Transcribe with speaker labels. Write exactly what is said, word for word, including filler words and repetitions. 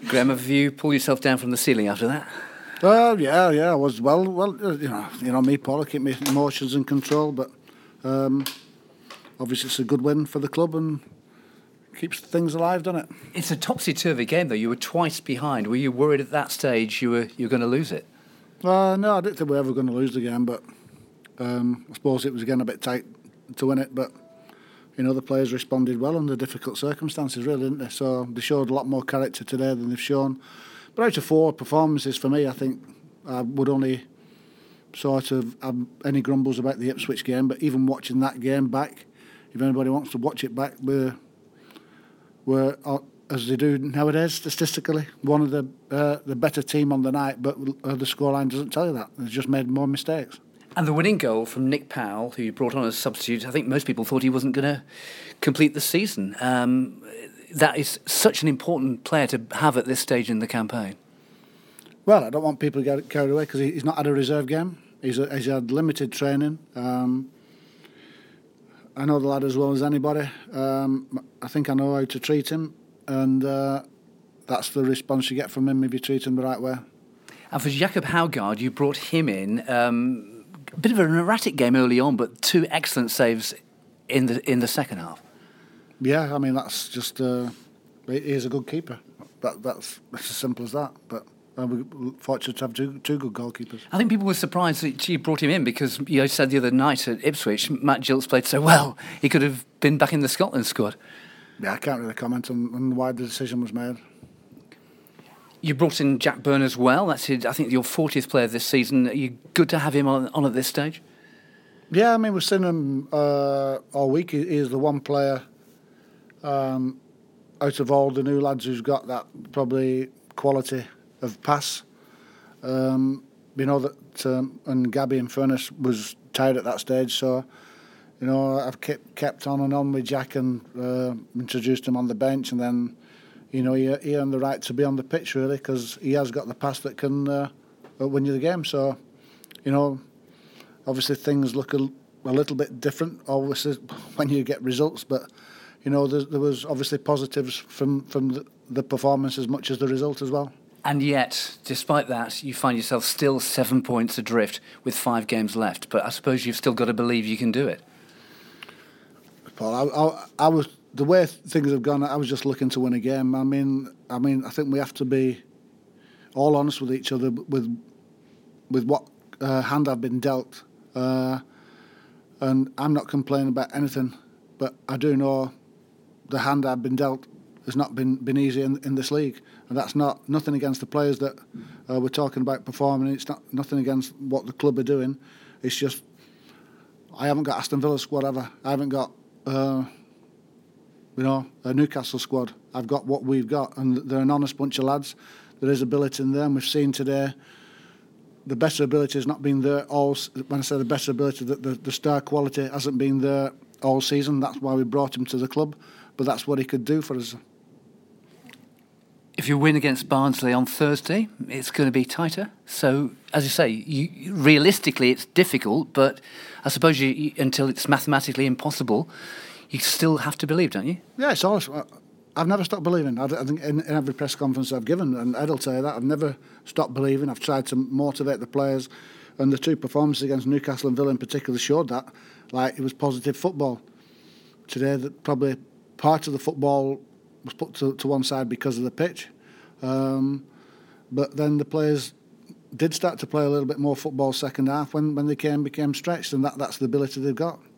Speaker 1: Graham, have you pulled yourself down from the ceiling after that?
Speaker 2: Well, yeah, yeah, I was well, well, uh, you know, you know me, Paul. I keep my emotions in control, but um, obviously it's a good win for the club and keeps things alive, doesn't it?
Speaker 1: It's a topsy-turvy game, though. You were twice behind. Were you worried at that stage you were you were going to lose it?
Speaker 2: Uh, no, I didn't think we were ever going to lose the game, but um, I suppose it was again a bit tight to win it. But you know, the players responded well under difficult circumstances, really, didn't they? So they showed a lot more character today than they've shown. But out of four performances for me, I think I would only sort of have any grumbles about the Ipswich game. But even watching that game back, if anybody wants to watch it back, we're, we're as they do nowadays, statistically, one of the uh, the better team on the night. But uh, the scoreline doesn't tell you that. They've just made more mistakes.
Speaker 1: And the winning goal from Nick Powell, who you brought on as substitute, I think most people thought he wasn't going to complete the season. Um, that is such an important player to have at this stage in the campaign.
Speaker 2: Well, I don't want people to get carried away because he's not had a reserve game. He's, a, he's had limited training. Um, I know the lad as well as anybody. Um, I think I know how to treat him, and uh, that's the response you get from him if you treat him the right way.
Speaker 1: And for Jacob Haugaard, you brought him in. Um, a bit of an erratic game early on, but two excellent saves in the in the second half.
Speaker 2: Yeah, I mean that's just uh, he is a good keeper. That, that's it's as simple as that. But uh, we're fortunate to have two two good goalkeepers.
Speaker 1: I think people were surprised that you brought him in because you said the other night at Ipswich, Matt Gilts played so well he could have been back in the Scotland squad.
Speaker 2: Yeah, I can't really comment on, on why the decision was made.
Speaker 1: You brought in Jack Byrne as well. That's his, I think your fortieth player this season. Are you good to have him on, on at this stage?
Speaker 2: Yeah, I mean we've seen him uh, all week. He is the one player um, out of all the new lads who's got that probably quality of pass. Um, you know that, um, and Gabby in fairness was tired at that stage, so you know I've kept kept on and on with Jack and uh, introduced him on the bench, and then. You know, he, he earned the right to be on the pitch, really, because he has got the pass that can uh, win you the game. So, you know, obviously things look a, a little bit different, obviously, when you get results. But, you know, there, there was obviously positives from, from the, the performance as much as the result as well.
Speaker 1: And yet, despite that, you find yourself still seven points adrift with five games left. But I suppose you've still got to believe you can do it.
Speaker 2: Paul, I, I, I was... The way things have gone, I was just looking to win a game. I mean, I mean, I think we have to be all honest with each other with with what uh, hand I've been dealt, uh, and I'm not complaining about anything. But I do know the hand I've been dealt has not been, been easy in, in this league, and that's not nothing against the players that uh, we're talking about performing. It's not nothing against what the club are doing. It's just I haven't got Aston Villa squad ever. I haven't got. Uh, You know, a Newcastle squad. I've got what we've got, and they're an honest bunch of lads. There is ability in there, and we've seen today the better ability has not been there all. When I say the better ability, the, the, the star quality hasn't been there all season. That's why we brought him to the club, but that's what he could do for us.
Speaker 1: If you win against Barnsley on Thursday, it's going to be tighter. So, as you say, you, realistically it's difficult, but I suppose you, you, until it's mathematically impossible, you still have to believe, don't you?
Speaker 2: Yeah, it's always. I've never stopped believing. I, I think in, in every press conference I've given, and Ed will tell you that, I've never stopped believing. I've tried to motivate the players, and the two performances against Newcastle and Villa in particular showed that. Like, it was positive football. Today, that probably part of the football was put to, to one side because of the pitch. Um, but then the players did start to play a little bit more football second half when, when they came became stretched, and that, that's the ability they've got.